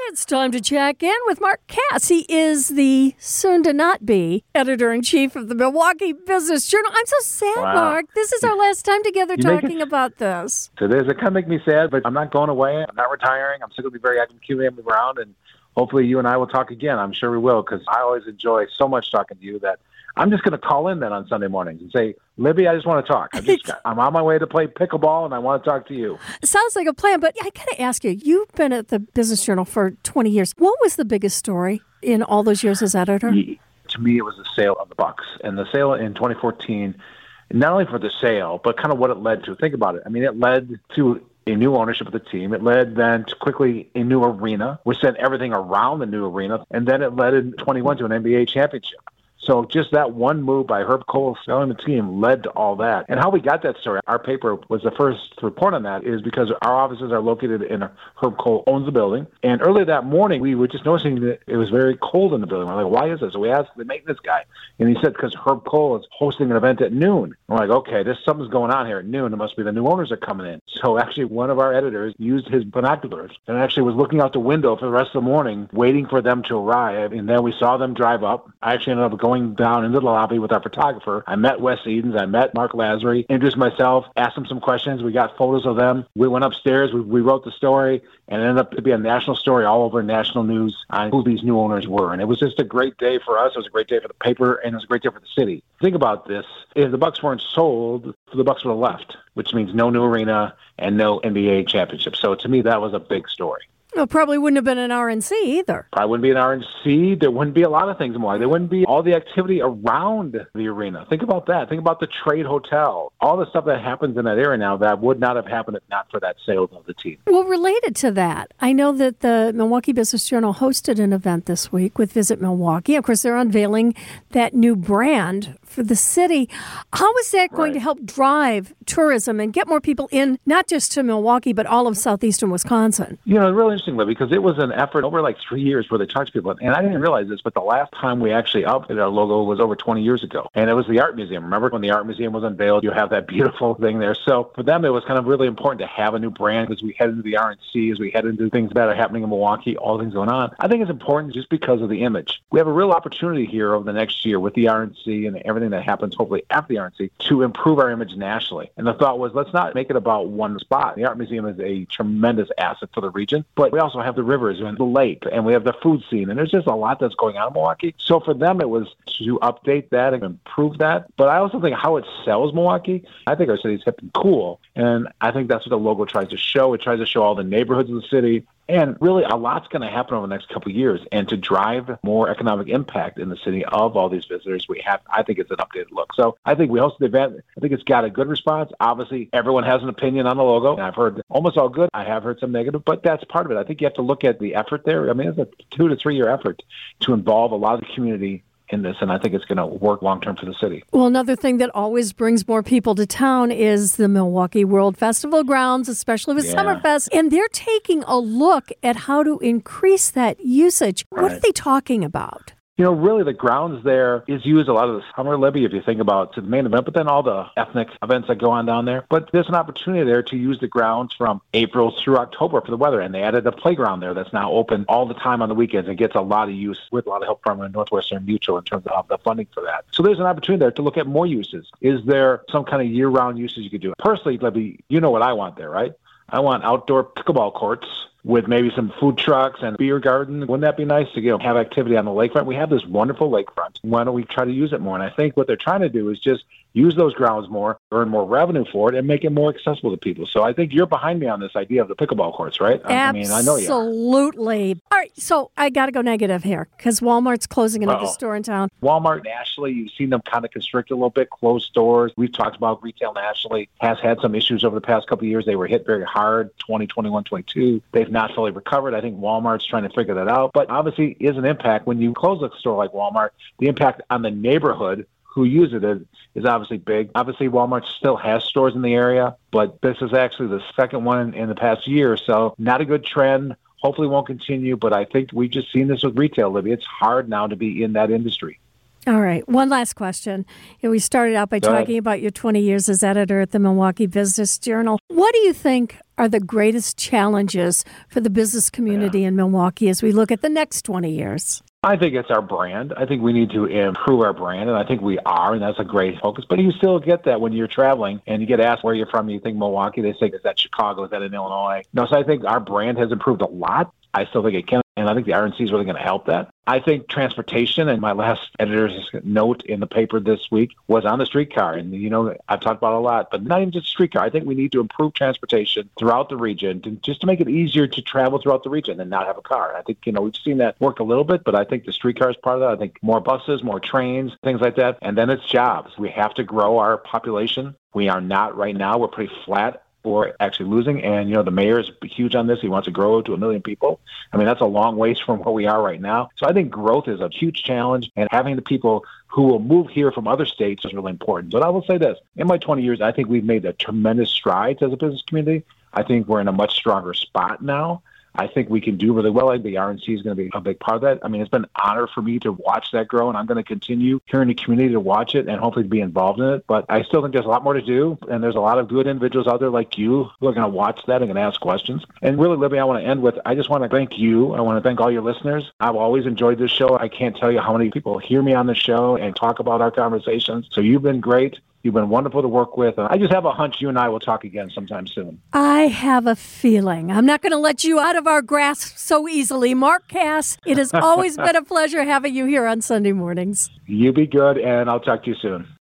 It's time to check in with Mark Cass. He is the soon-to-not-be editor-in-chief of the Milwaukee Business Journal. I'm so sad, Wow. Mark. This is our last time together talking about this. It is. It kind of makes me sad, but I'm not going away. I'm not retiring. I'm still going to be very active, keeping around, and hopefully you and I will talk again. I'm sure we will, because I always enjoy so much talking to you that I'm just going to call in then on Sunday mornings and say, Libby, I just want to talk. I'm on my way to play pickleball, and I want to talk to you. Sounds like a plan, but I got to ask you, you've been at the Business Journal for 20 years. What was the biggest story in all those years as editor? To me, it was the sale of the Bucks. And the sale in 2014, not only for the sale, but kind of what it led to. Think about it. I mean, it led to a new ownership of the team. It led then to quickly a new arena. We sent everything around the new arena. And then it led in 21 to an NBA championship. So just that one move by Herb Kohl selling the team led to all that. And how we got that story, our paper was the first to report on that, is because our offices are located in Herb Kohl owns the building. And early that morning, we were just noticing that it was very cold in the building. We're like, why is this? So we asked the maintenance guy. And he said, because Herb Kohl is hosting an event at noon. I'm like, okay, something's going on here at noon. It must be the new owners are coming in. So actually, one of our editors used his binoculars and actually was looking out the window for the rest of the morning, waiting for them to arrive. And then we saw them drive up. I actually ended up going down into the lobby with our photographer. I met Wes Edens. I met Mark Lazary, introduced myself, asked him some questions. We got photos of them. We went upstairs. We wrote the story, and it ended up to be a national story all over national news on who these new owners were. And it was just a great day for us. It was a great day for the paper, and it was a great day for the city. Think about this. If the Bucks weren't sold, the Bucks would have left, which means no new arena and no NBA championship. So to me, that was a big story. Well, probably wouldn't have been an RNC either. Probably wouldn't be an RNC. There wouldn't be a lot of things more. There wouldn't be all the activity around the arena. Think about that. Think about the Trade Hotel. All the stuff that happens in that area now that would not have happened if not for that sale of the team. Well, related to that, I know that the Milwaukee Business Journal hosted an event this week with Visit Milwaukee. Of course, they're unveiling that new brand for the city. How is that going to help drive tourism and get more people in, not just to Milwaukee, but all of southeastern Wisconsin? You know, really interesting, because it was an effort over like 3 years where they charged people. And I didn't realize this, but the last time we actually updated our logo was over 20 years ago. And it was the Art Museum. Remember when the Art Museum was unveiled, you have that beautiful thing there. So for them, it was kind of really important to have a new brand as we head into the RNC, as we head into things that are happening in Milwaukee, all things going on. I think it's important just because of the image. We have a real opportunity here over the next year with the RNC and everything that happens, hopefully after the RNC, to improve our image nationally. And the thought was, let's not make it about one spot. The Art Museum is a tremendous asset for the region, but we also have the rivers and the lake, and we have the food scene, and there's just a lot that's going on in Milwaukee. So for them, it was to update that and improve that. But I also think how it sells Milwaukee, I think our city's hip and cool, and I think that's what the logo tries to show. It tries to show all the neighborhoods of the city. And really, a lot's going to happen over the next couple of years. And to drive more economic impact in the city of all these visitors, I think it's an updated look. So I think we hosted the event. I think it's got a good response. Obviously, everyone has an opinion on the logo. And I've heard almost all good. I have heard some negative, but that's part of it. I think you have to look at the effort there. I mean, it's a 2 to 3 year effort to involve a lot of the community in this, and I think it's going to work long-term for the city. Well, another thing that always brings more people to town is the Milwaukee World Festival grounds, especially with Summerfest, and they're taking a look at how to increase that usage. What are they talking about? You know, really the grounds there is used a lot of the summer, Libby, if you think about the main event, but then all the ethnic events that go on down there. But there's an opportunity there to use the grounds from April through October for the weather. And they added a playground there that's now open all the time on the weekends and gets a lot of use with a lot of help from Northwestern Mutual in terms of the funding for that. So there's an opportunity there to look at more uses. Is there some kind of year-round uses you could do? Personally, Libby, you know what I want there, right? I want outdoor pickleball courts with maybe some food trucks and beer garden. Wouldn't that be nice to have activity on the lakefront? We have this wonderful lakefront. Why don't we try to use it more? And I think what they're trying to do is just use those grounds more, earn more revenue for it, and make it more accessible to people. So I think you're behind me on this idea of the pickleball courts, right? Absolutely. I mean, I know you are. Absolutely. All right, so I got to go negative here because Walmart's closing another store in town. Walmart nationally, you've seen them kind of constrict a little bit, close stores. We've talked about retail nationally has had some issues over the past couple of years. They were hit very hard, 2021, 22. They've not fully recovered. I think Walmart's trying to figure that out. But obviously is an impact when you close a store like Walmart. The impact on the neighborhood who use it is obviously big. Obviously, Walmart still has stores in the area, but this is actually the second one in the past year. So not a good trend. Hopefully won't continue, but I think we've just seen this with retail, Libby. It's hard now to be in that industry. All right. One last question. We started out by talking about your 20 years as editor at the Milwaukee Business Journal. What do you think are the greatest challenges for the business community in Milwaukee as we look at the next 20 years? I think it's our brand. I think we need to improve our brand, and I think we are, and that's a great focus. But you still get that when you're traveling and you get asked where you're from, you think Milwaukee, they say, is that Chicago, is that in Illinois? No, so I think our brand has improved a lot. I still think it can, and I think the RNC is really going to help that. I think transportation, and my last editor's note in the paper this week was on the streetcar. And, I've talked about it a lot, but not even just streetcar. I think we need to improve transportation throughout the region just to make it easier to travel throughout the region and not have a car. I think, we've seen that work a little bit, but I think the streetcar is part of that. I think more buses, more trains, things like that. And then it's jobs. We have to grow our population. We are not right now. We're pretty flat. Or actually losing. And, the mayor is huge on this. He wants to grow to 1 million people. I mean, that's a long ways from where we are right now. So I think growth is a huge challenge, and having the people who will move here from other states is really important. But I will say this. In my 20 years, I think we've made a tremendous strides as a business community. I think we're in a much stronger spot now. I think we can do really well. I think the RNC is going to be a big part of that. I mean, it's been an honor for me to watch that grow, and I'm going to continue here in the community to watch it and hopefully be involved in it. But I still think there's a lot more to do, and there's a lot of good individuals out there like you who are going to watch that and going to ask questions. And really, Libby, I want to end with, I just want to thank you. I want to thank all your listeners. I've always enjoyed this show. I can't tell you how many people hear me on the show and talk about our conversations. So you've been great. You've been wonderful to work with. I just have a hunch you and I will talk again sometime soon. I have a feeling. I'm not going to let you out of our grasp so easily. Mark Kass, it has always been a pleasure having you here on Sunday mornings. You be good, and I'll talk to you soon.